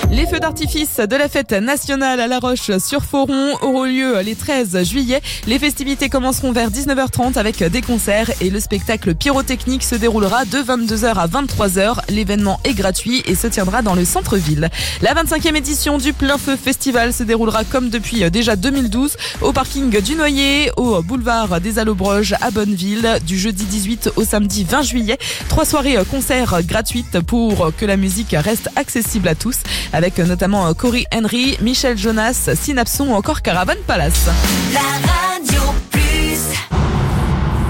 Les feux d'artifice de la fête nationale à La Roche-sur-Foron auront lieu les 13 juillet. Les festivités commenceront vers 19h30 avec des concerts et le spectacle pyrotechnique se déroulera de 22h à 23h. L'événement est gratuit et se tiendra dans le centre-ville. La 25e édition du Plein Feu Festival se déroulera comme depuis déjà 2012 au parking du Noyer, au boulevard des Allobroges à Bonneville, du jeudi 18 au samedi 20 juillet. 3 soirées concerts gratuites pour que la musique reste accessible à tous, avec notamment Cory Henry, Michel Jonas, Synapson ou encore Caravan Palace.